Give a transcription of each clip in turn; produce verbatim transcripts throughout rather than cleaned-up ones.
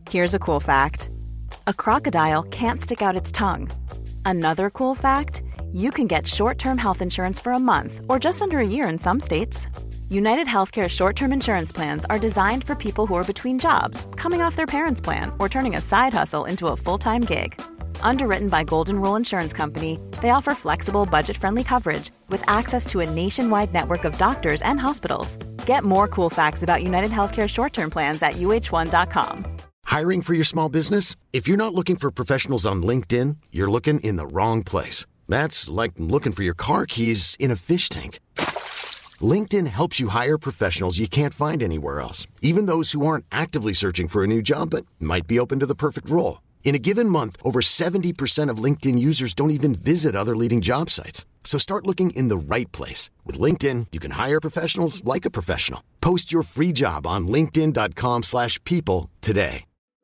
Here's a cool fact. A crocodile can't stick out its tongue. Another cool fact, you can get short-term health insurance for a month or just under a year in some states. United Healthcare short-term insurance plans are designed for people who are between jobs, coming off their parents' plan, or turning a side hustle into a full-time gig. Underwritten by Golden Rule Insurance Company, they offer flexible, budget-friendly coverage with access to a nationwide network of doctors and hospitals. Get more cool facts about United Healthcare short-term plans at U H one dot com. Hiring for your small business? If you're not looking for professionals on LinkedIn, you're looking in the wrong place. That's like looking for your car keys in a fish tank. LinkedIn helps you hire professionals you can't find anywhere else, even those who aren't actively searching for a new job but might be open to the perfect role. In a given month, over seventy percent of LinkedIn users don't even visit other leading job sites. So start looking in the right place. With LinkedIn, you can hire professionals like a professional. Post your free job on linkedin dot com slash people today.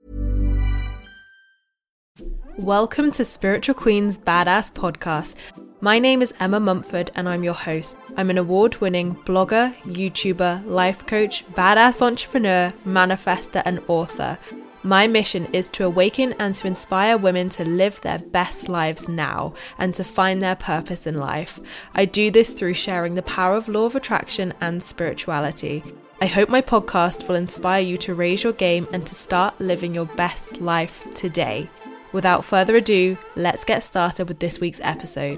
Welcome to Spiritual Queen's Badass Podcast. My name is Emma Mumford and I'm your host. I'm an award-winning blogger, YouTuber, life coach, badass entrepreneur, manifester, and author. My mission is to awaken and to inspire women to live their best lives now and to find their purpose in life. I do this through sharing the power of law of attraction and spirituality. I hope my podcast will inspire you to raise your game and to start living your best life today. Without further ado, let's get started with this week's episode.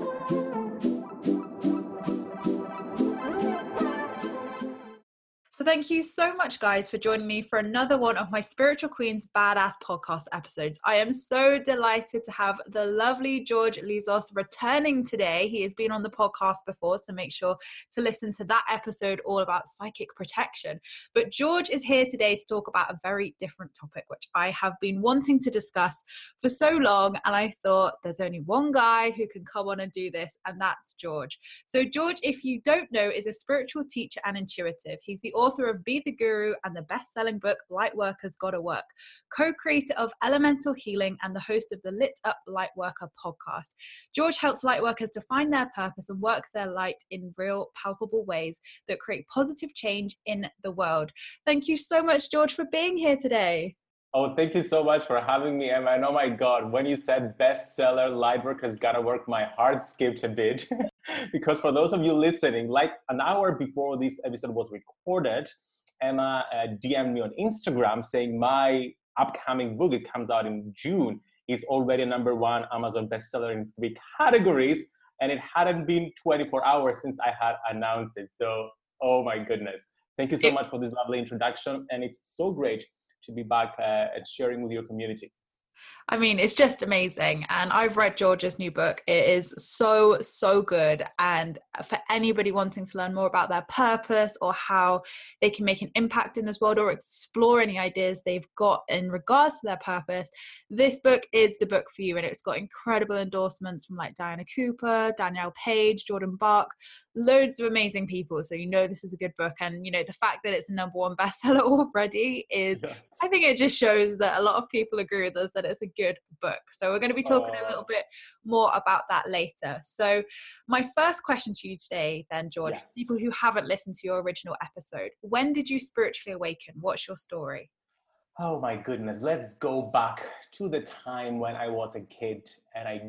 So thank you so much, guys, for joining me for another one of my Spiritual Queen's Badass Podcast episodes. I am so delighted to have the lovely George Lizos returning today. He has been on the podcast before, so make sure to listen to that episode all about psychic protection. But George is here today to talk about a very different topic, which I have been wanting to discuss for so long, and I thought there's only one guy who can come on and do this, and that's George. So George, if you don't know, is a spiritual teacher and intuitive. He's the author of Be the Guru and the best-selling book Lightworkers Gotta Work, co-creator of Elemental Healing and the host of the Lit Up Lightworker podcast. George helps lightworkers to find their purpose and work their light in real, palpable ways that create positive change in the world. Thank you so much, George, for being here today. Oh, thank you so much for having me, Emma. And oh my God, when you said bestseller, Lightworkers Gotta Work, my heart skipped a bit. Because for those of you listening, like an hour before this episode was recorded, Emma uh, D M'd me on Instagram saying my upcoming book, it comes out in June, is already a number one Amazon bestseller in three categories. And it hadn't been twenty-four hours since I had announced it. So, oh my goodness. Thank you so much for this lovely introduction. And it's so great to be back uh, and sharing with your community. I mean, it's just amazing. And I've read George's new book. It is so, so good. And for anybody wanting to learn more about their purpose or how they can make an impact in this world or explore any ideas they've got in regards to their purpose, this book is the book for you. And it's got incredible endorsements from like Diana Cooper, Danielle Page, Jordan Bach, loads of amazing people. So you know this is a good book. And, you know, the fact that it's a number one bestseller already is, yes. I think it just shows that a lot of people agree with us that it's a good book. So we're going to be talking uh, a little bit more about that later. So my first question to you today then, George, yes. for people who haven't listened to your original episode, when did you spiritually awaken? What's your story? Oh my goodness. Let's go back to the time when I was a kid and I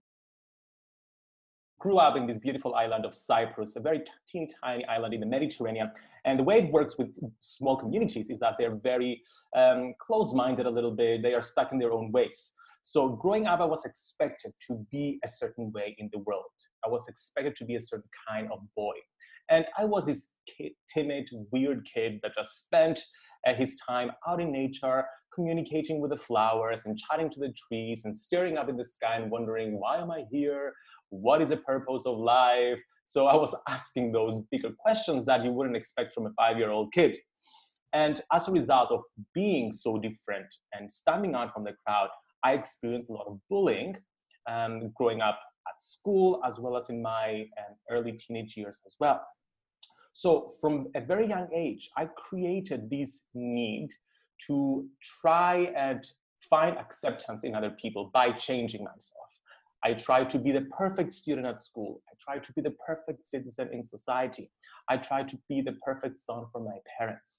grew up in this beautiful island of Cyprus, a very teeny tiny island in the Mediterranean. And the way it works with small communities is that they're very um, close-minded a little bit. They are stuck in their own ways. So growing up, I was expected to be a certain way in the world. I was expected to be a certain kind of boy. And I was this kid, timid, weird kid that just spent uh, his time out in nature, communicating with the flowers and chatting to the trees and staring up in the sky and wondering, why am I here? What is the purpose of life? So I was asking those bigger questions that you wouldn't expect from a five-year-old kid. And as a result of being so different and standing out from the crowd, I experienced a lot of bullying um, growing up at school, as well as in my um, early teenage years as well. So from a very young age, I created this need to try and find acceptance in other people by changing myself. I tried to be the perfect student at school. I tried to be the perfect citizen in society. I tried to be the perfect son for my parents.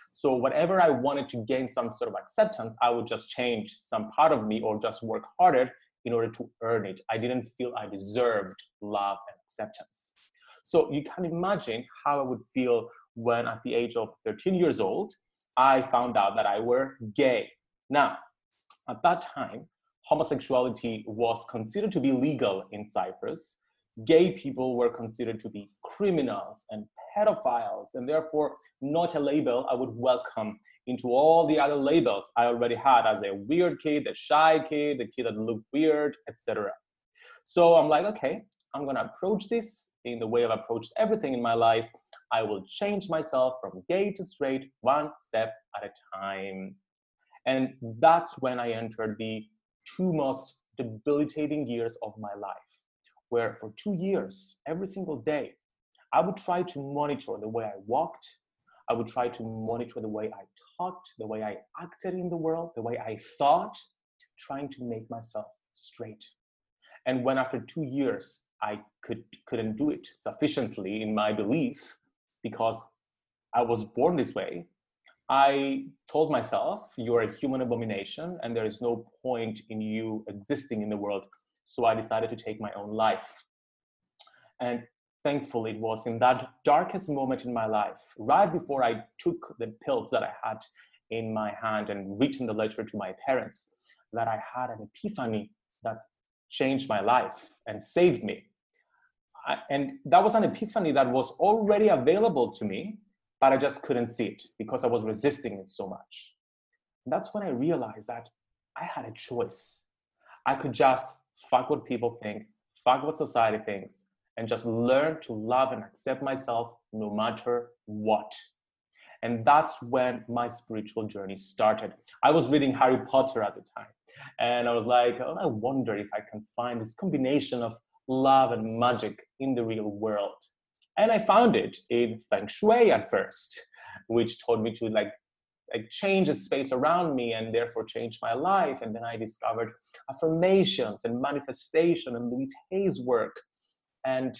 So whatever I wanted to gain some sort of acceptance, I would just change some part of me or just work harder in order to earn it. I didn't feel I deserved love and acceptance. So you can imagine how I would feel when at the age of thirteen years old, I found out that I were gay. Now, at that time, homosexuality was considered to be legal in Cyprus. Gay people were considered to be criminals and pedophiles, and therefore not a label I would welcome into all the other labels I already had as a weird kid, a shy kid, the kid that looked weird, et cetera. So I'm like, okay, I'm gonna approach this in the way I've approached everything in my life. I will change myself from gay to straight, one step at a time. And that's when I entered the two most debilitating years of my life, where for two years, every single day, I would try to monitor the way I walked. I would try to monitor the way I talked, the way I acted in the world, the way I thought, trying to make myself straight. And when after two years, I could, couldn't do it sufficiently in my belief, because I was born this way, I told myself, you're a human abomination and there is no point in you existing in the world. So I decided to take my own life. And thankfully, it was in that darkest moment in my life, right before I took the pills that I had in my hand and written the letter to my parents, that I had an epiphany that changed my life and saved me. I, and that was an epiphany that was already available to me, but I just couldn't see it because I was resisting it so much. And that's when I realized that I had a choice. I could just fuck what people think, fuck what society thinks, and just learn to love and accept myself no matter what. And that's when my spiritual journey started. I was reading Harry Potter at the time, and I was like, oh, I wonder if I can find this combination of love and magic in the real world. And I found it in Feng Shui at first, which taught me to like, like change the space around me and therefore change my life. And then I discovered affirmations and manifestation and Louise Hay's work and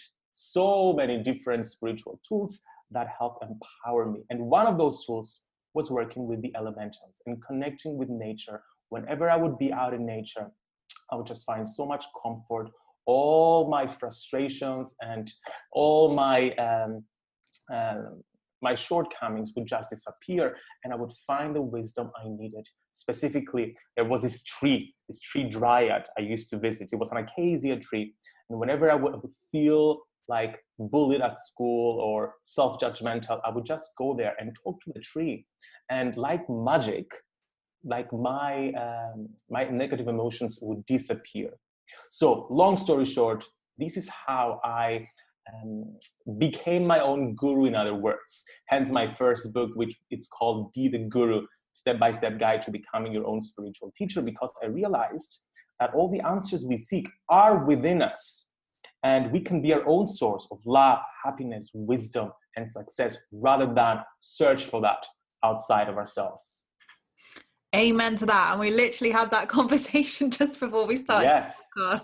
so many different spiritual tools that help empower me. And one of those tools was working with the elementals and connecting with nature. Whenever I would be out in nature, I would just find so much comfort. All my frustrations and all my um, uh, my shortcomings would just disappear, and I would find the wisdom I needed. Specifically, there was this tree, this tree dryad I used to visit. It was an acacia tree, and whenever I would, I would feel like bullied at school or self-judgmental, I would just go there and talk to the tree, and like magic, like my um, my negative emotions would disappear. So long story short, this is how I um, became my own guru, in other words. Hence my first book, which it's called Be the Guru, Step-by-Step Guide to Becoming Your Own Spiritual Teacher, because I realized that all the answers we seek are within us. And we can be our own source of love, happiness, wisdom, and success rather than search for that outside of ourselves. Amen to that. And we literally had that conversation just before we started yes. the podcast.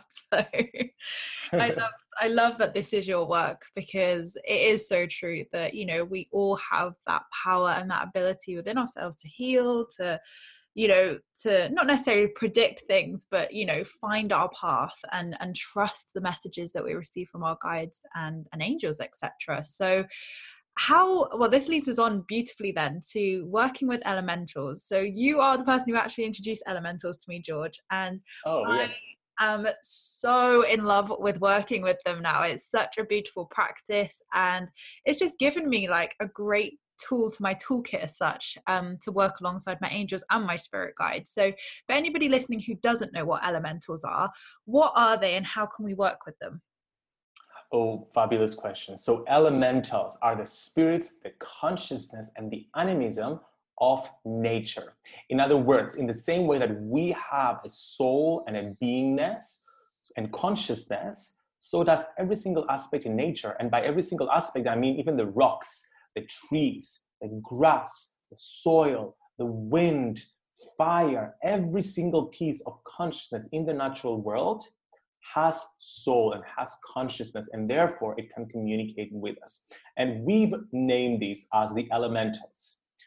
So I love I love that this is your work, because it is so true that, you know, we all have that power and that ability within ourselves to heal, to, you know, to not necessarily predict things, but, you know, find our path and and trust the messages that we receive from our guides and, and angels, et cetera. So how, well, this leads us on beautifully then to working with elementals. So you are the person who actually introduced elementals to me, George, and oh, yes. I am so in love with working with them now. It's such a beautiful practice, and it's just given me like a great tool to my toolkit as such, um, to work alongside my angels and my spirit guides. So for anybody listening who doesn't know what elementals are, what are they and how can we work with them? Oh, fabulous question. So elementals are the spirits, the consciousness, and the animism of nature. In other words, in the same way that we have a soul and a beingness and consciousness, so does every single aspect in nature. And by every single aspect, I mean even the rocks, the trees, the grass, the soil, the wind, fire, every single piece of consciousness in the natural world has soul and has consciousness, and therefore it can communicate with us. And we've named these as the elementals.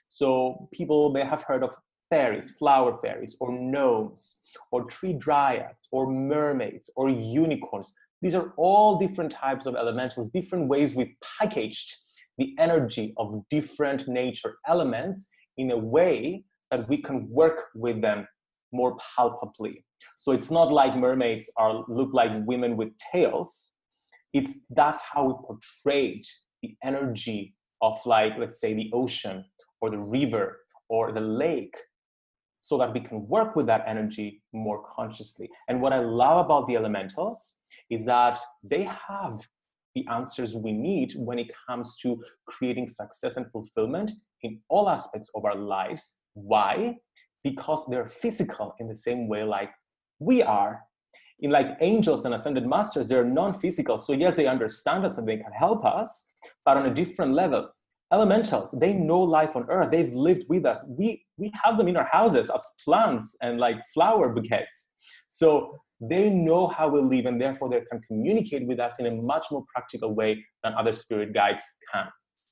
So people may have heard of fairies, flower fairies, or gnomes, or tree dryads, or mermaids, or unicorns. These are all different types of elementals, different ways we've packaged the energy of different nature elements in a way that we can work with them more palpably. So it's not like mermaids are look like women with tails. It's that's how we portrayed the energy of, like, let's say the ocean or the river or the lake, so that we can work with that energy more consciously. And what I love about the elementals is that they have the answers we need when it comes to creating success and fulfillment in all aspects of our lives. Why? Because they're physical in the same way like we are. In like angels and ascended masters, they're non-physical. So yes, they understand us and they can help us, but on a different level. Elementals, they know life on earth. They've lived with us. We we have them in our houses as plants and like flower bouquets. So they know how we live, and therefore they can communicate with us in a much more practical way than other spirit guides can.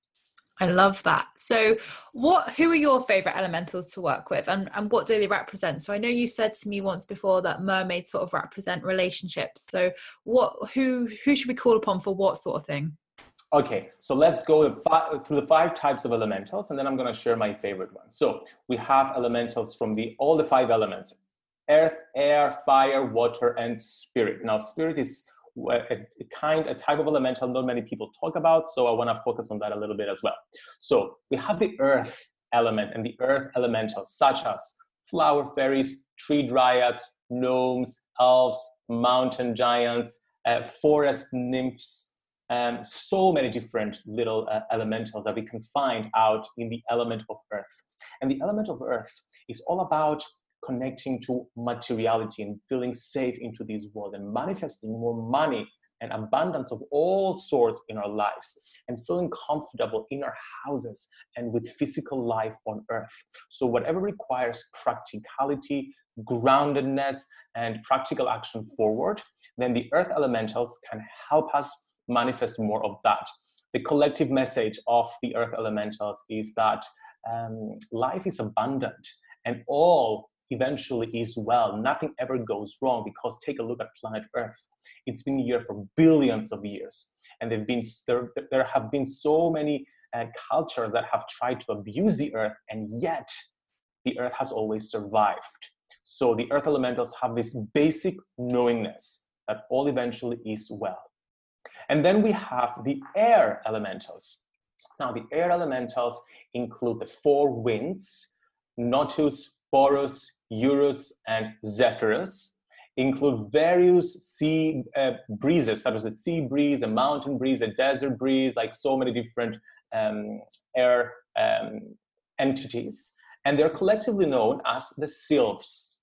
I love that. So what, who are your favorite elementals to work with, and, and what do they represent? So I know you said to me once before that mermaids sort of represent relationships. So what, who, who should we call upon for what sort of thing? Okay, so let's go through the five types of elementals, and then I'm going to share my favorite ones. So we have elementals from the all the five elements: earth, air, fire, water, and spirit. Now, spirit is a, a kind, a type of elemental not many people talk about, so I want to focus on that a little bit as well. So we have the earth element and the earth elementals, such as flower fairies, tree dryads, gnomes, elves, mountain giants, uh, forest nymphs, and so many different little uh, elementals that we can find out in the element of earth. And the element of earth is all about connecting to materiality and feeling safe into this world and manifesting more money and abundance of all sorts in our lives, and feeling comfortable in our houses and with physical life on earth. So whatever requires practicality, groundedness, and practical action forward, then the earth elementals can help us manifest more of that. The collective message of the earth elementals is that um, life is abundant and all eventually is well. Nothing ever goes wrong, because take a look at planet Earth. It's been here for billions of years, and they've been there, there have been so many uh, cultures that have tried to abuse the earth, and yet the earth has always survived. So the earth elementals have this basic knowingness that all eventually is well. And then we have the air elementals. Now, the air elementals include the four winds: Notus, Porus, Eurus, and Zephyrus. Include various sea uh, breezes, such as a sea breeze, a mountain breeze, a desert breeze, like so many different um, air um, entities. And they're collectively known as the sylphs.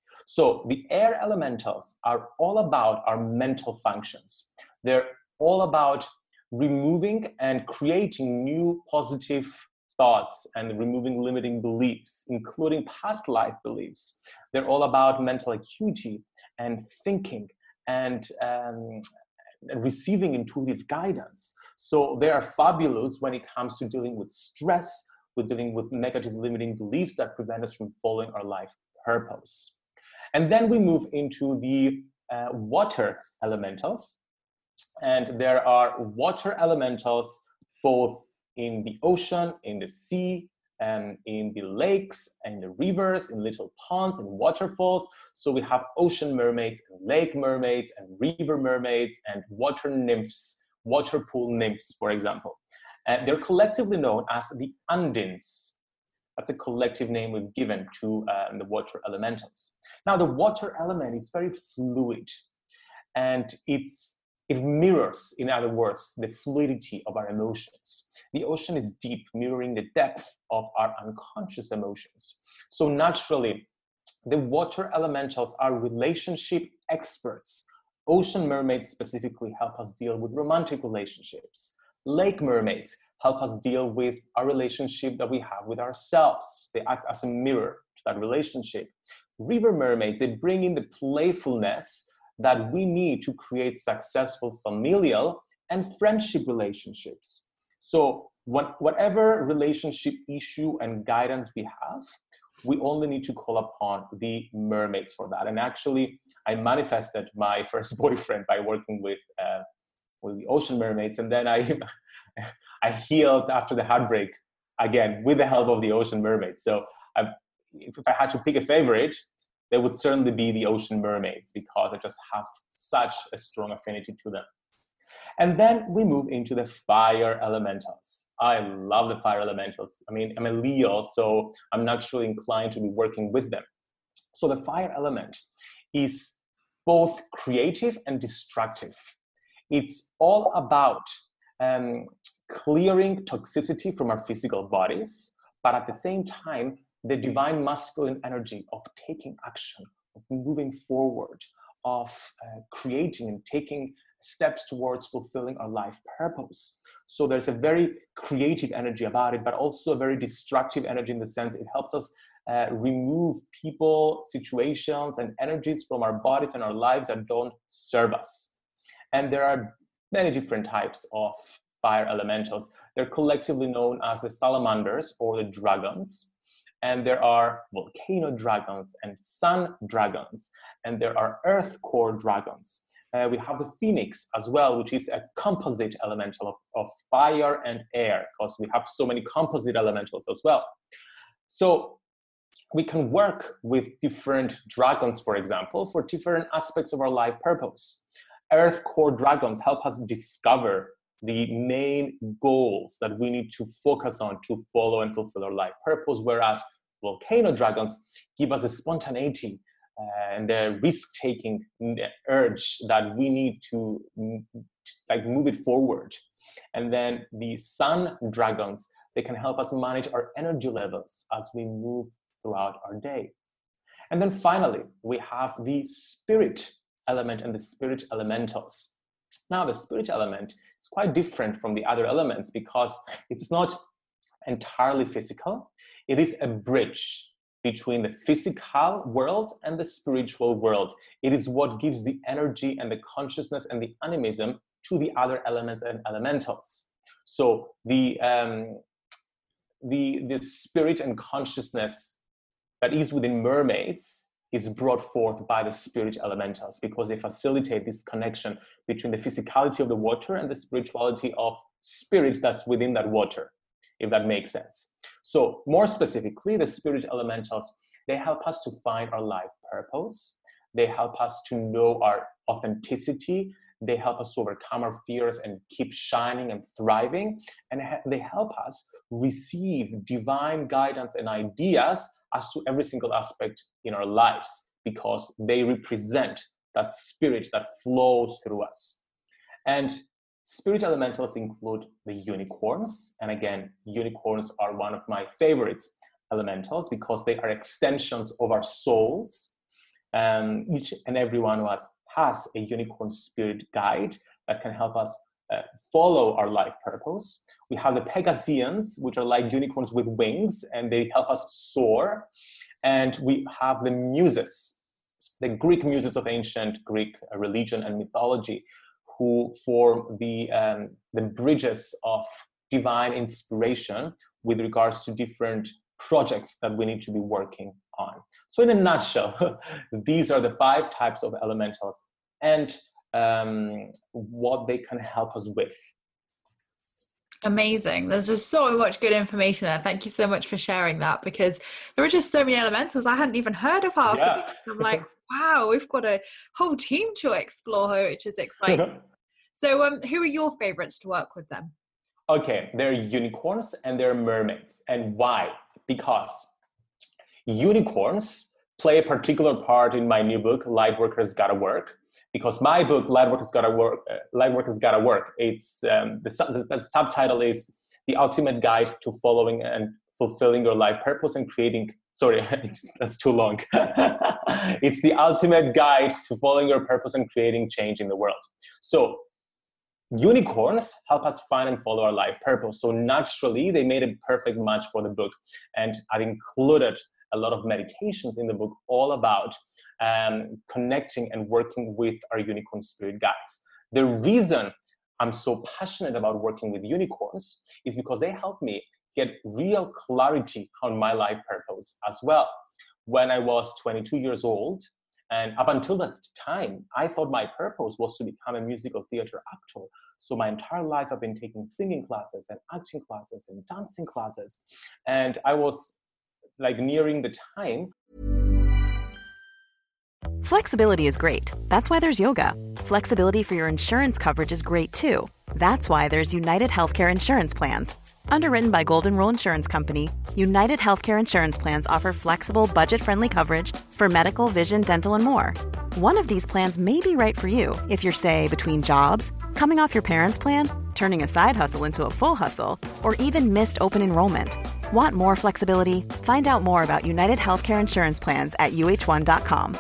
So the air elementals are all about our mental functions. They're all about removing and creating new positive thoughts and removing limiting beliefs, including past life beliefs. They're all about mental acuity and thinking and um, receiving intuitive guidance. So they are fabulous when it comes to dealing with stress, with dealing with negative limiting beliefs that prevent us from following our life purpose. And then we move into the uh, water elementals. And there are water elementals both in the ocean, in the sea, and in the lakes, and the rivers, in little ponds and waterfalls. So we have ocean mermaids, and lake mermaids, and river mermaids, and water nymphs, water pool nymphs, for example. And they're collectively known as the Undines. That's a collective name we've given to uh, the water elementals. Now, the water element is very fluid, and it's It mirrors, in other words, the fluidity of our emotions. The ocean is deep, mirroring the depth of our unconscious emotions. So naturally, the water elementals are relationship experts. Ocean mermaids specifically help us deal with romantic relationships. Lake mermaids help us deal with our relationship that we have with ourselves. They act as a mirror to that relationship. River mermaids, they bring in the playfulness that we need to create successful familial and friendship relationships. So what, whatever relationship issue and guidance we have, we only need to call upon the mermaids for that. And actually, I manifested my first boyfriend by working with uh, with the ocean mermaids, and then I I healed after the heartbreak again with the help of the ocean mermaids. So I, if I had to pick a favorite, they would certainly be the ocean mermaids, because I just have such a strong affinity to them. And then we move into the fire elementals. I love the fire elementals. I mean, I'm a Leo, so I'm naturally inclined to be working with them. So the fire element is both creative and destructive. It's all about um, clearing toxicity from our physical bodies, but at the same time, the divine masculine energy of taking action, of moving forward, of uh, creating and taking steps towards fulfilling our life purpose. So there's a very creative energy about it, but also a very destructive energy, in the sense it helps us uh, remove people, situations, and energies from our bodies and our lives that don't serve us. And there are many different types of fire elementals. They're collectively known as the salamanders or the dragons. And there are volcano dragons and sun dragons. And there are earth core dragons. Uh, we have the phoenix as well, which is a composite elemental of, of fire and air, because we have so many composite elementals as well. So we can work with different dragons, for example, for different aspects of our life purpose. Earth core dragons help us discover the main goals that we need to focus on to follow and fulfill our life purpose, whereas volcano dragons give us a spontaneity uh, and the risk-taking urge that we need to like move it forward. And then the sun dragons, they can help us manage our energy levels as we move throughout our day. And then finally, we have the spirit element and the spirit elementals. Now, the spirit element is quite different from the other elements, because it's not entirely physical. It is a bridge between the physical world and the spiritual world. It is what gives the energy and the consciousness and the animism to the other elements and elementals. So the um, the the spirit and consciousness that is within mermaids is brought forth by the spirit elementals, because they facilitate this connection between the physicality of the water and the spirituality of spirit that's within that water, if that makes sense. So more specifically, the spirit elementals, they help us to find our life purpose. They help us to know our authenticity. They help us to overcome our fears and keep shining and thriving. And they help us receive divine guidance and ideas as to every single aspect in our lives, because they represent that spirit that flows through us. And spirit elementals include the unicorns. And again, unicorns are one of my favorite elementals, because they are extensions of our souls. Um, each and every one of us has a unicorn spirit guide that can help us uh, follow our life purpose. We have the Pegasians, which are like unicorns with wings, and they help us soar. And we have the muses, the Greek muses of ancient Greek religion and mythology, who form the, um, the bridges of divine inspiration with regards to different projects that we need to be working on. So in a nutshell, these are the five types of elementals and um, what they can help us with. Amazing. There's just so much good information there. Thank you so much for sharing that, because there are just so many elementals I hadn't even heard of half yeah. of these. I'm like, wow, we've got a whole team to explore, which is exciting. So um, who are your favorites to work with then? Okay, they're unicorns and they're mermaids. And why? Because unicorns play a particular part in my new book, Lightworkers Gotta Work. Because my book, Lightworkers Gotta Work, uh, Lightworkers Gotta Work, it's um, the, the, the subtitle is The Ultimate Guide to Following and Fulfilling Your Life Purpose and Creating. Sorry, that's too long. It's the ultimate guide to following your purpose and creating change in the world. So unicorns help us find and follow our life purpose. So naturally, they made a perfect match for the book. And I've included a lot of meditations in the book all about um, connecting and working with our unicorn spirit guides. The reason I'm so passionate about working with unicorns is because they help me get real clarity on my life purpose as well. When I was twenty-two years old, and up until that time, I thought my purpose was to become a musical theater actor. So my entire life, I've been taking singing classes and acting classes and dancing classes. And I was like nearing the time. Flexibility is great. That's why there's yoga. Flexibility for your insurance coverage is great too. That's why there's United Healthcare Insurance Plans. Underwritten by Golden Rule Insurance Company, United Healthcare Insurance Plans offer flexible, budget-friendly coverage for medical, vision, dental, and more. One of these plans may be right for you if you're, say, between jobs, coming off your parents' plan, turning a side hustle into a full hustle, or even missed open enrollment. Want more flexibility? Find out more about United Healthcare Insurance Plans at U H one dot com.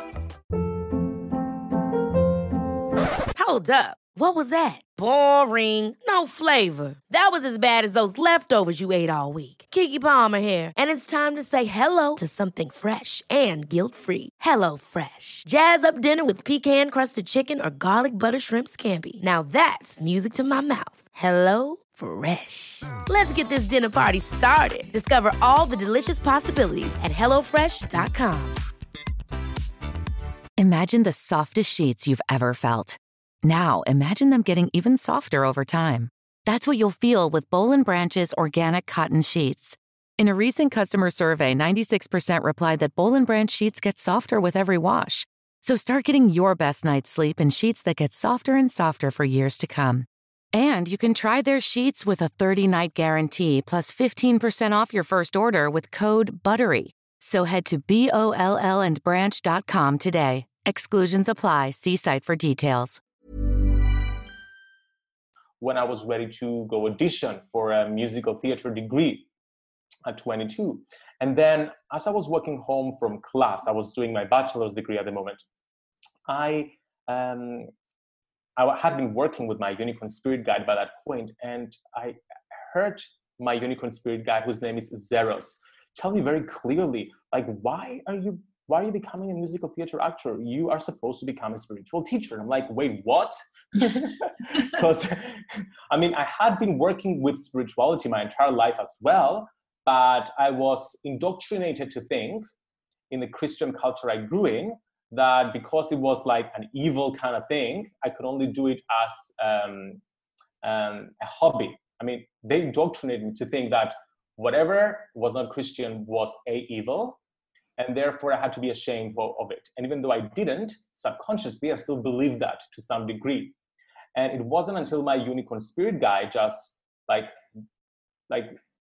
Hold up. What was that? Boring. No flavor. That was as bad as those leftovers you ate all week. Keke Palmer here, and it's time to say hello to something fresh and guilt-free. Hello Fresh. Jazz up dinner with pecan-crusted chicken or garlic butter shrimp scampi. Now that's music to my mouth. Hello Fresh. Let's get this dinner party started. Discover all the delicious possibilities at hello fresh dot com. Imagine the softest sheets you've ever felt. Now, imagine them getting even softer over time. That's what you'll feel with Boll and Branch's organic cotton sheets. In a recent customer survey, ninety-six percent replied that Boll and Branch sheets get softer with every wash. So start getting your best night's sleep in sheets that get softer and softer for years to come. And you can try their sheets with a thirty-night guarantee plus fifteen percent off your first order with code BUTTERY. So head to B O L L and branch dot com today. Exclusions apply. See site for details. When I was ready to go audition for a musical theater degree at twenty-two. And then as I was walking home from class, I was doing my bachelor's degree at the moment. I um, I had been working with my unicorn spirit guide by that point, and I heard my unicorn spirit guide, whose name is Zeros, tell me very clearly, like, why are you why are you becoming a musical theater actor? You are supposed to become a spiritual teacher. And I'm like, wait, what? Because, I mean, I had been working with spirituality my entire life as well, but I was indoctrinated to think in the Christian culture I grew in that because it was like an evil kind of thing, I could only do it as um, um, a hobby. I mean, they indoctrinated me to think that whatever was not Christian was a evil, and therefore I had to be ashamed of it. And even though I didn't, subconsciously, I still believed that to some degree. And it wasn't until my unicorn spirit guide just like, like,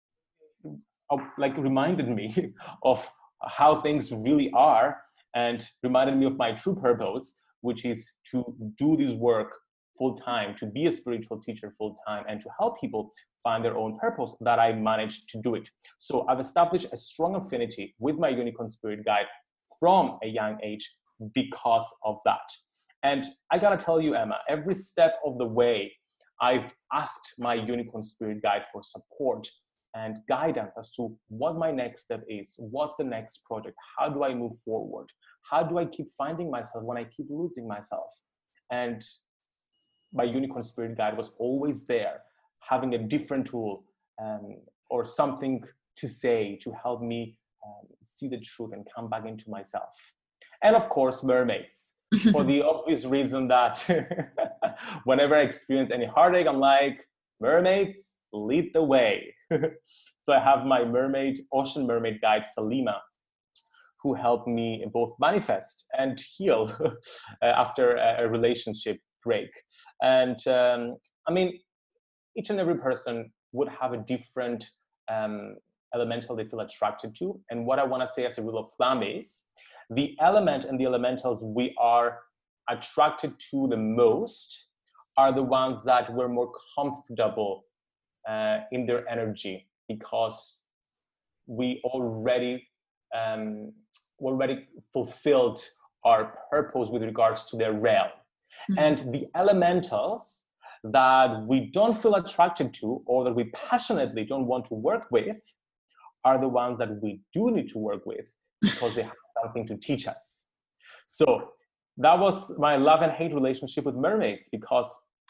like reminded me of how things really are and reminded me of my true purpose, which is to do this work full-time, to be a spiritual teacher full-time, and to help people find their own purpose, that I managed to do it. So I've established a strong affinity with my unicorn spirit guide from a young age because of that. And I gotta tell you, Emma, every step of the way, I've asked my unicorn spirit guide for support and guidance as to what my next step is, what's the next project, how do I move forward, how do I keep finding myself when I keep losing myself. And my unicorn spirit guide was always there, having a different tool um, or something to say to help me um, see the truth and come back into myself. And of course, mermaids, for the obvious reason that whenever I experience any heartache, I'm like, mermaids, lead the way. So I have my mermaid, ocean mermaid guide, Salima, who helped me both manifest and heal after a, a relationship break. And um, I mean, each and every person would have a different um, elemental they feel attracted to. And what I want to say as a rule of thumb is the element and the elementals we are attracted to the most are the ones that we're more comfortable uh, in their energy, because we already um, already fulfilled our purpose with regards to their realm. Mm-hmm. And the elementals that we don't feel attracted to, or that we passionately don't want to work with, are the ones that we do need to work with because they have something to teach us. So that was my love and hate relationship with mermaids, because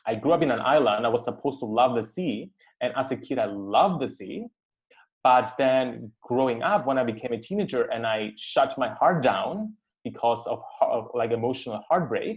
I grew up in an island. I was supposed to love the sea. And as a kid, I loved the sea. But then growing up, when I became a teenager and I shut my heart down because of, of like emotional heartbreak,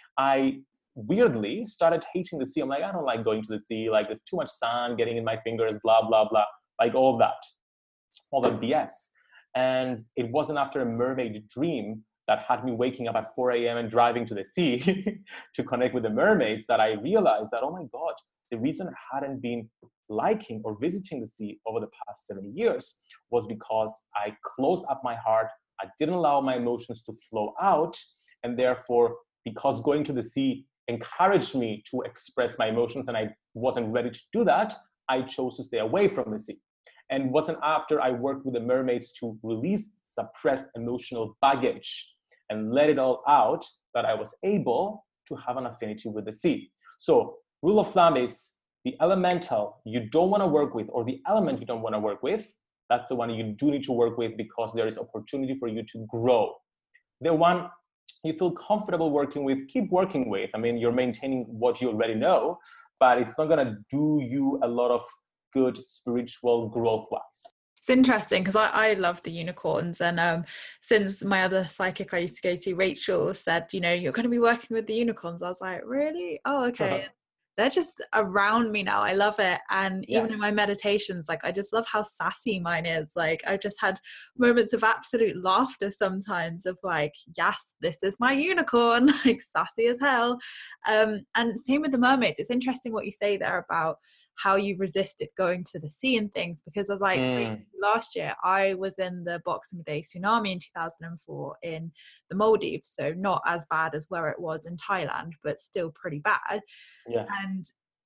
I weirdly started hating the sea. I'm like, I don't like going to the sea. Like, there's too much sun getting in my fingers, blah, blah, blah. Like all that, all that B S. And it wasn't after a mermaid dream that had me waking up at four a.m. and driving to the sea to connect with the mermaids that I realized that, oh my God, the reason I hadn't been liking or visiting the sea over the past seven years was because I closed up my heart. I didn't allow my emotions to flow out. And therefore, because going to the sea encouraged me to express my emotions and I wasn't ready to do that, I chose to stay away from the sea. And it wasn't after I worked with the mermaids to release suppressed emotional baggage and let it all out that I was able to have an affinity with the sea. So rule of thumb is the elemental you don't want to work with, or the element you don't want to work with, that's the one you do need to work with because there is opportunity for you to grow. The one you feel comfortable working with, keep working with. I mean, you're maintaining what you already know, but it's not going to do you a lot of good spiritual growth-wise. It's interesting because I, I love the unicorns, and um, since my other psychic I used to go to, Rachel, said, you know, you're going to be working with the unicorns. I was like, really? Oh, okay. Uh-huh. They're just around me now. I love it. And even yes. in my meditations, like, I just love how sassy mine is. Like, I've just had moments of absolute laughter sometimes of like, yes, this is my unicorn, like sassy as hell. Um, and same with the mermaids. It's interesting what you say there about how you resisted going to the sea and things, because as I experienced mm. last year, I was in the Boxing Day tsunami in two thousand four in the Maldives. So not as bad as where it was in Thailand, but still pretty bad. Yes. And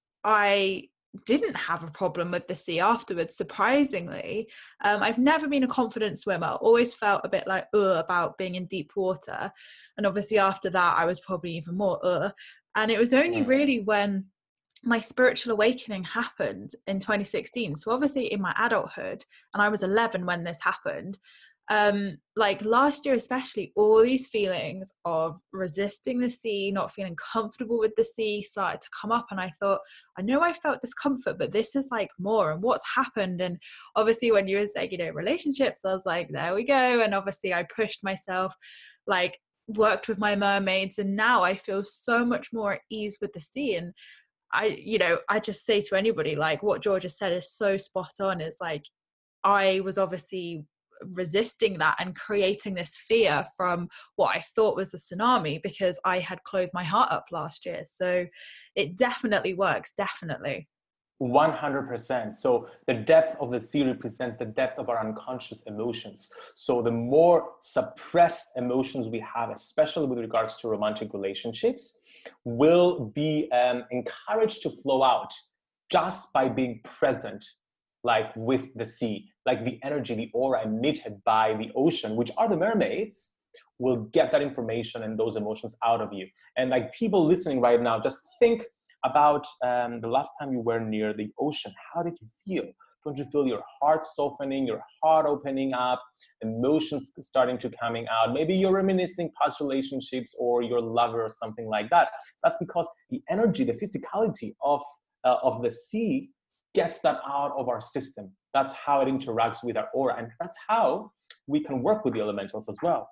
I didn't have a problem with the sea afterwards, surprisingly. Um, I've never been a confident swimmer, always felt a bit like, uh, about being in deep water. And obviously after that, I was probably even more, uh. And it was only mm. really when my spiritual awakening happened in twenty sixteen. So obviously in my adulthood, and I was eleven when this happened, um, like last year especially, all these feelings of resisting the sea, not feeling comfortable with the sea started to come up. And I thought, I know I felt discomfort, but this is like more, and what's happened? And obviously when you were saying, you know, relationships, I was like, there we go. And obviously I pushed myself, like worked with my mermaids, and now I feel so much more at ease with the sea. And I, you know, I just say to anybody, like what Georgia said is so spot on. It's like, I was obviously resisting that and creating this fear from what I thought was a tsunami because I had closed my heart up last year. So it definitely works, definitely. one hundred percent. So the depth of the sea represents the depth of our unconscious emotions. So the more suppressed emotions we have, especially with regards to romantic relationships, will be um, encouraged to flow out just by being present, like with the sea, like the energy, the aura emitted by the ocean, which are the mermaids, will get that information and those emotions out of you. And like people listening right now, just think about um, the last time you were near the ocean. How did you feel? Don't you feel your heart softening, your heart opening up, emotions starting to coming out? Maybe you're reminiscing past relationships or your lover or something like that. That's because the energy, the physicality of, uh, of the sea gets that out of our system. That's how it interacts with our aura. And that's how we can work with the elementals as well.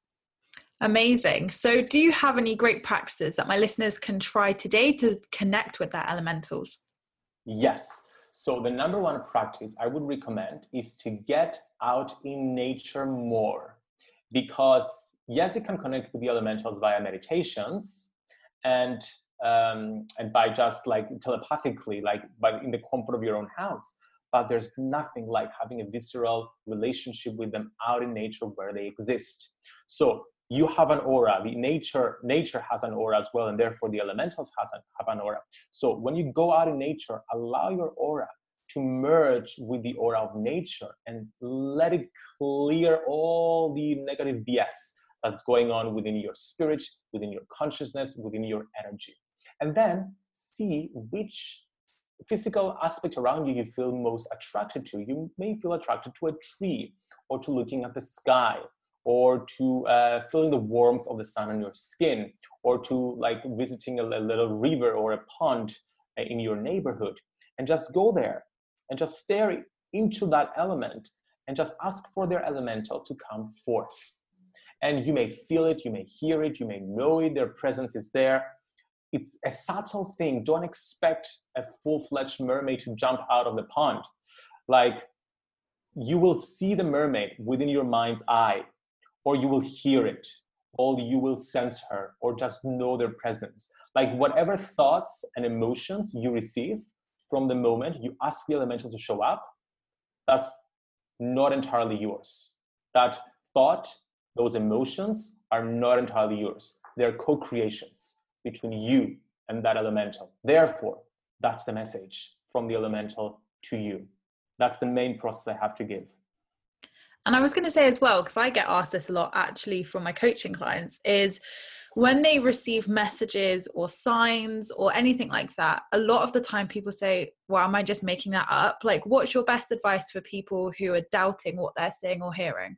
Amazing. So do you have any great practices that my listeners can try today to connect with their elementals? Yes. So the number one practice I would recommend is to get out in nature more, because yes, you can connect with the elementals via meditations and um, and by just like telepathically, like by in the comfort of your own house. But there's nothing like having a visceral relationship with them out in nature where they exist. So you have an aura, the nature, nature has an aura as well, and therefore the elementals has an, have an aura. So when you go out in nature, allow your aura to merge with the aura of nature and let it clear all the negative B S that's going on within your spirit, within your consciousness, within your energy. And then see which physical aspect around you you feel most attracted to. You may feel attracted to a tree, or to looking at the sky, or to uh, feeling the warmth of the sun on your skin, or to like visiting a, a little river or a pond in your neighborhood, and just go there and just stare into that element and just ask for their elemental to come forth. And you may feel it, you may hear it, you may know it, their presence is there. It's a subtle thing. Don't expect a full-fledged mermaid to jump out of the pond. Like, you will see the mermaid within your mind's eye, or you will hear it, or you will sense her, or just know their presence. Like, whatever thoughts and emotions you receive from the moment you ask the elemental to show up, that's not entirely yours. That thought, those emotions are not entirely yours. They're co-creations between you and that elemental. Therefore, that's the message from the elemental to you. That's the main process I have to give. And I was going to say as well, because I get asked this a lot actually from my coaching clients, is when they receive messages or signs or anything like that, a lot of the time people say, well, am I just making that up? Like, what's your best advice for people who are doubting what they're seeing or hearing?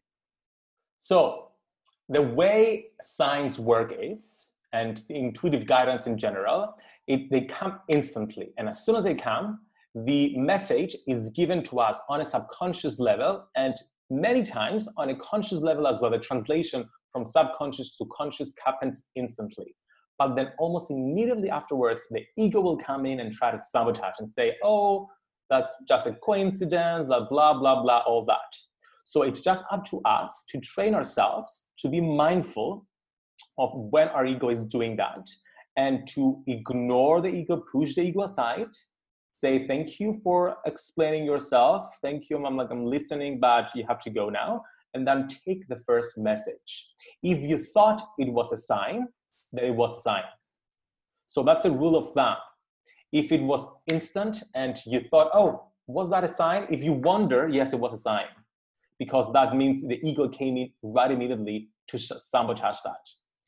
So the way signs work is, and intuitive guidance in general, it, they come instantly. And as soon as they come, the message is given to us on a subconscious level, and many times on a conscious level as well. The translation from subconscious to conscious happens instantly. But then almost immediately afterwards, the ego will come in and try to sabotage and say, oh, that's just a coincidence, blah, blah, blah, blah, all that. So it's just up to us to train ourselves to be mindful of when our ego is doing that, and to ignore the ego, push the ego aside, say, thank you for explaining yourself. Thank you. I'm like, I'm listening, but you have to go now. And then take the first message. If you thought it was a sign, then it was a sign. So that's the rule of thumb. If it was instant and you thought, oh, was that a sign? If you wonder, yes, it was a sign. Because that means the ego came in right immediately to sabotage that.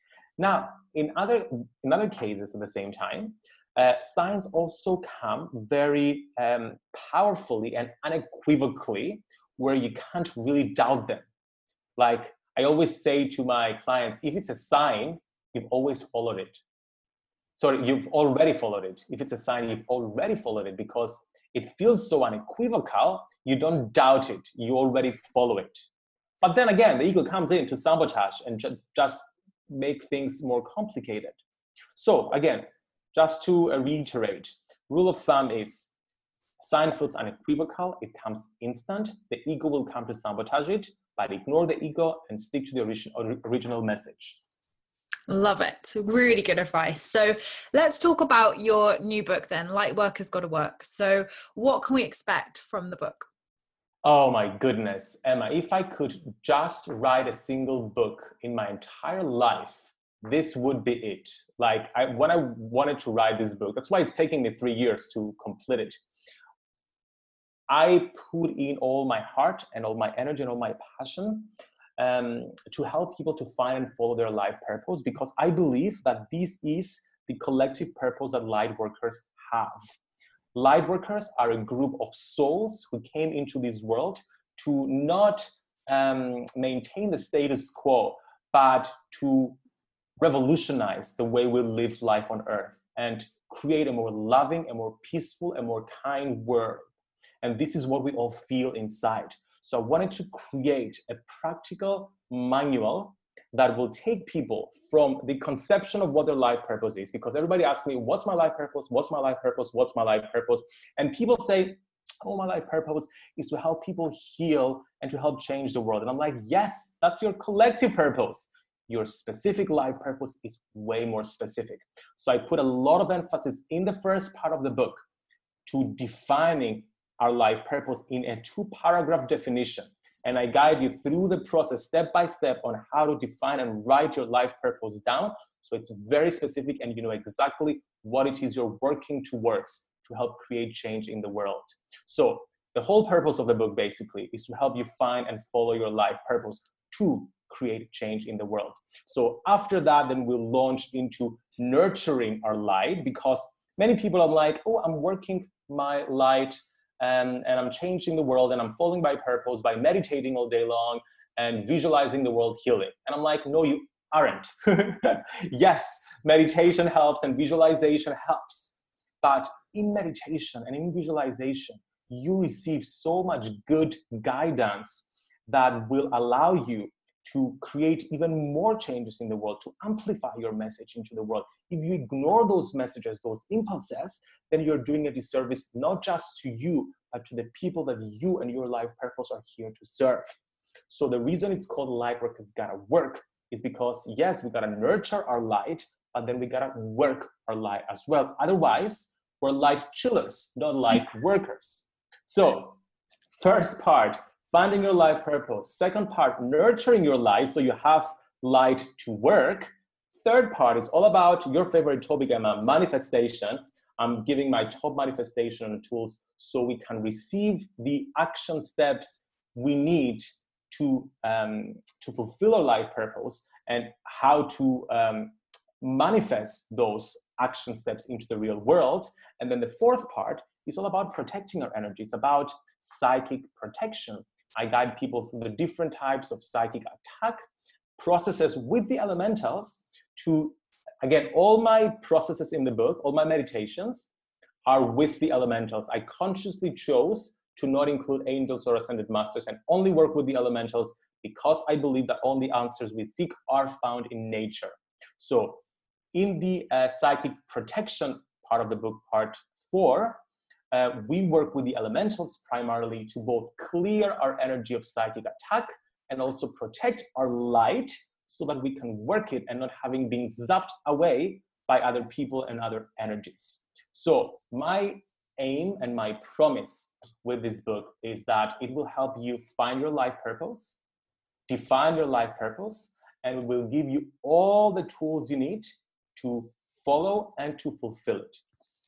Now, in other, in other cases at the same time, Uh, signs also come very um, powerfully and unequivocally, where you can't really doubt them. Like I always say to my clients, if it's a sign, you've always followed it. Sorry, you've already followed it. If it's a sign, you've already followed it, because it feels so unequivocal, you don't doubt it. You already follow it. But then again, the ego comes in to sabotage and ju- just make things more complicated. So again, just to uh, reiterate, rule of thumb is sign feels unequivocal, it comes instant, the ego will come to sabotage it, but ignore the ego and stick to the origin- original message. Love it. Really good advice. So let's talk about your new book then, Light Work Has Gotta Work. So what can we expect from the book? Oh my goodness, Emma, if I could just write a single book in my entire life, this would be it. Like I, when I wanted to write this book, that's why it's taking me three years to complete it. I put in all my heart and all my energy and all my passion um, to help people to find and follow their life purpose, because I believe that this is the collective purpose that light workers have. Light workers are a group of souls who came into this world to not um, maintain the status quo, but to revolutionize the way we live life on earth and create a more loving, a more peaceful, a more kind world. And this is what we all feel inside. So I wanted to create a practical manual that will take people from the conception of what their life purpose is, because everybody asks me, what's my life purpose? What's my life purpose? What's my life purpose? And people say, oh, my life purpose is to help people heal and to help change the world. And I'm like, yes, that's your collective purpose. Your specific life purpose is way more specific. So I put a lot of emphasis in the first part of the book to defining our life purpose in a two paragraph definition. And I guide you through the process step by step on how to define and write your life purpose down. So it's very specific and you know exactly what it is you're working towards to help create change in the world. So the whole purpose of the book basically is to help you find and follow your life purpose to create change in the world. So after that, then we'll launch into nurturing our light, because many people are like, oh, I'm working my light and, and I'm changing the world and I'm following my purpose by meditating all day long and visualizing the world healing. And I'm like, no, you aren't. Yes, meditation helps and visualization helps. But in meditation and in visualization, you receive so much good guidance that will allow you to create even more changes in the world, to amplify your message into the world. If you ignore those messages, those impulses, then you're doing a disservice not just to you, but to the people that you and your life purpose are here to serve. So the reason it's called light work is gotta work is because, yes, we gotta nurture our light, but then we gotta work our light as well. Otherwise, we're light chillers, not light workers. So first part, finding your life purpose. Second part, nurturing your light so you have light to work. Third part is all about your favorite topic, Emma, manifestation. I'm giving my top manifestation tools so we can receive the action steps we need to, um, to fulfill our life purpose and how to um, manifest those action steps into the real world. And then the fourth part is all about protecting our energy. It's about psychic protection. I guide people through the different types of psychic attack processes with the elementals to, again, all my processes in the book, all my meditations are with the elementals. I consciously chose to not include angels or ascended masters and only work with the elementals because I believe that all the answers we seek are found in nature. So in the uh, psychic protection part of the book, part four, Uh, we work with the elementals primarily to both clear our energy of psychic attack and also protect our light so that we can work it and not having been zapped away by other people and other energies. So my aim and my promise with this book is that it will help you find your life purpose, define your life purpose, and it will give you all the tools you need to follow and to fulfill it.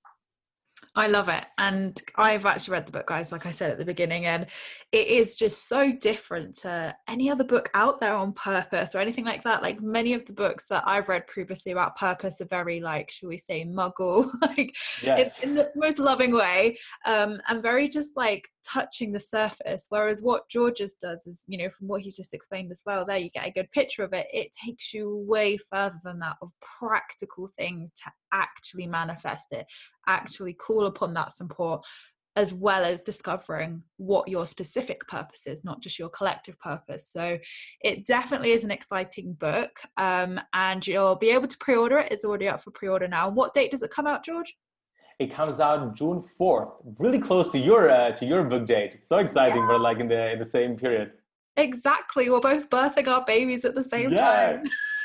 I love it. And I've actually read the book, guys, like I said at the beginning, and it is just so different to any other book out there on purpose or anything like that. Like many of the books that I've read previously about purpose are very, like, shall we say, muggle, like yes. It's in the most loving way, um, and very just like touching the surface. Whereas what George's does is, you know, from what he's just explained as well, there you get a good picture of it. It takes you way further than that, of practical things to actually manifest it, actually call upon that support, as well as discovering what your specific purpose is, not just your collective purpose. So it definitely is an exciting book, um, and you'll be able to pre-order it. It's already up for pre-order now. What date does it come out, George? It comes out June fourth, really close to your uh, to your book date. It's so exciting. Yeah. We're like in the in the same period. Exactly. We're both birthing our babies at the same yeah. time.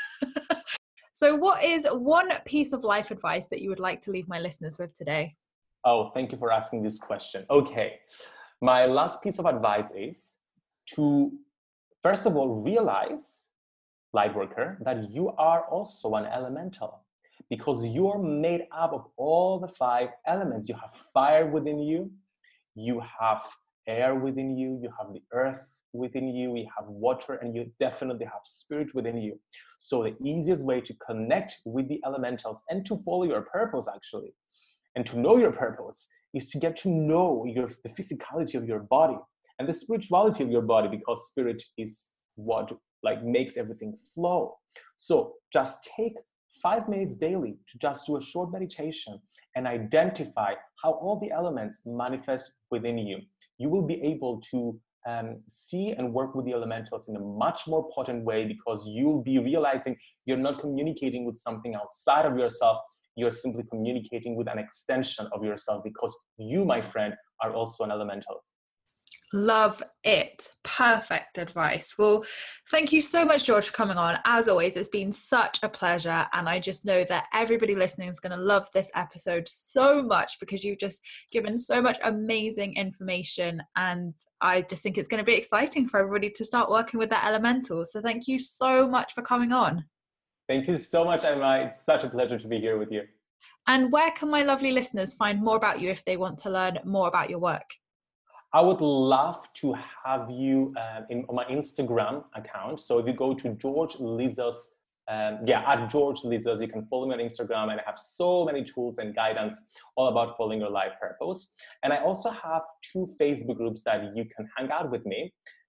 So what is one piece of life advice that you would like to leave my listeners with today? Oh, thank you for asking this question. Okay. My last piece of advice is to, first of all, realize, Lightworker, that you are also an elemental because you're made up of all the five elements. You have fire within you, you have air within you, you have the earth within you, you have water, and you definitely have spirit within you. So the easiest way to connect with the elementals and to follow your purpose, actually, and to know your purpose, is to get to know your, the physicality of your body and the spirituality of your body, because spirit is what like makes everything flow. So just take five minutes daily to just do a short meditation and identify how all the elements manifest within you. You will be able to um, see and work with the elementals in a much more potent way, because you'll be realizing you're not communicating with something outside of yourself. You're simply communicating with an extension of yourself, because you, my friend, are also an elemental. Love it. Perfect advice. Well, thank you so much, George, for coming on. As always, it's been such a pleasure. And I just know that everybody listening is going to love this episode so much, because you've just given so much amazing information. And I just think it's going to be exciting for everybody to start working with their elementals. So thank you so much for coming on. Thank you so much, Emma. It's such a pleasure to be here with you. And where can my lovely listeners find more about you if they want to learn more about your work? I would love to have you uh, in on my Instagram account. So if you go to George Lizos, um, yeah, at George Lizos, you can follow me on Instagram, and I have so many tools and guidance all about following your life purpose. And I also have two Facebook groups that you can hang out with me.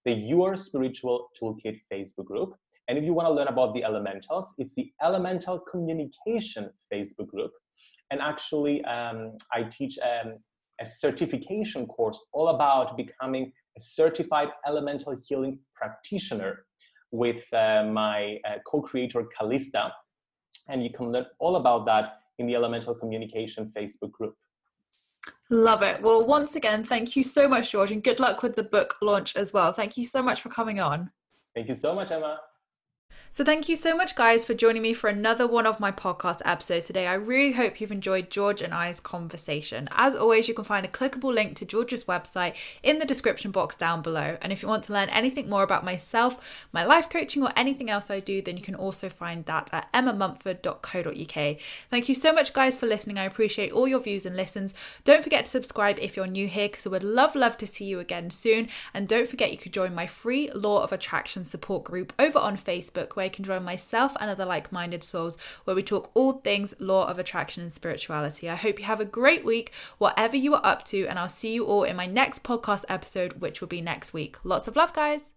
the Your Spiritual Toolkit Facebook group. And if you want to learn about the elementals, it's the Elemental Communication Facebook group. And actually, um, I teach um, a certification course all about becoming a certified elemental healing practitioner with uh, my uh, co-creator, Callista. And you can learn all about that in the Elemental Communication Facebook group. Love it. Well, once again, thank you so much, George, and good luck with the book launch as well. Thank you so much for coming on. Thank you so much, Emma. So thank you so much, guys, for joining me for another one of my podcast episodes today. I really hope you've enjoyed George and I's conversation. As always, you can find a clickable link to George's website in the description box down below. And if you want to learn anything more about myself, my life coaching, or anything else I do, then you can also find that at emma mumford dot co dot uk. Thank you so much, guys, for listening. I appreciate all your views and listens. Don't forget to subscribe if you're new here, because I would love, love to see you again soon. And don't forget you could join my free Law of Attraction support group over on Facebook, where you can join myself and other like-minded souls, where we talk all things law of attraction and spirituality. I hope you have a great week, whatever you are up to, and I'll see you all in my next podcast episode, which will be next week. Lots of love, guys.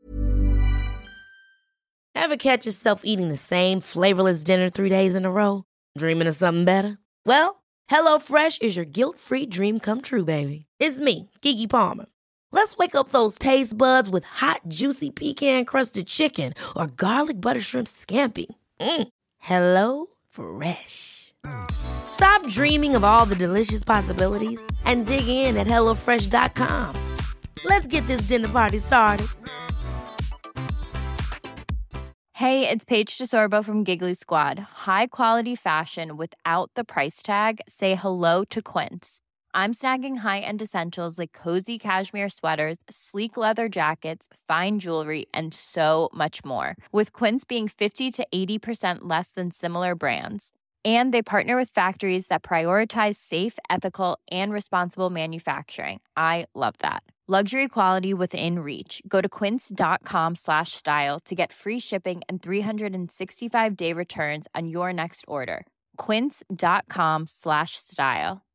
Ever catch yourself eating the same flavorless dinner three days in a row? Dreaming of something better? Well, HelloFresh is your guilt-free dream come true, baby. It's me, Keke Palmer. Let's wake up those taste buds with hot, juicy pecan-crusted chicken or garlic butter shrimp scampi. Mm. Hello Fresh. Stop dreaming of all the delicious possibilities and dig in at hello fresh dot com. Let's get this dinner party started. Hey, it's Paige DeSorbo from Giggly Squad. High quality fashion without the price tag. Say hello to Quince. I'm snagging high-end essentials like cozy cashmere sweaters, sleek leather jackets, fine jewelry, and so much more. With Quince being fifty to eighty percent less than similar brands. And they partner with factories that prioritize safe, ethical, and responsible manufacturing. I love that. Luxury quality within reach. Go to quince.com slash style to get free shipping and three sixty-five day returns on your next order. Quince.com slash style.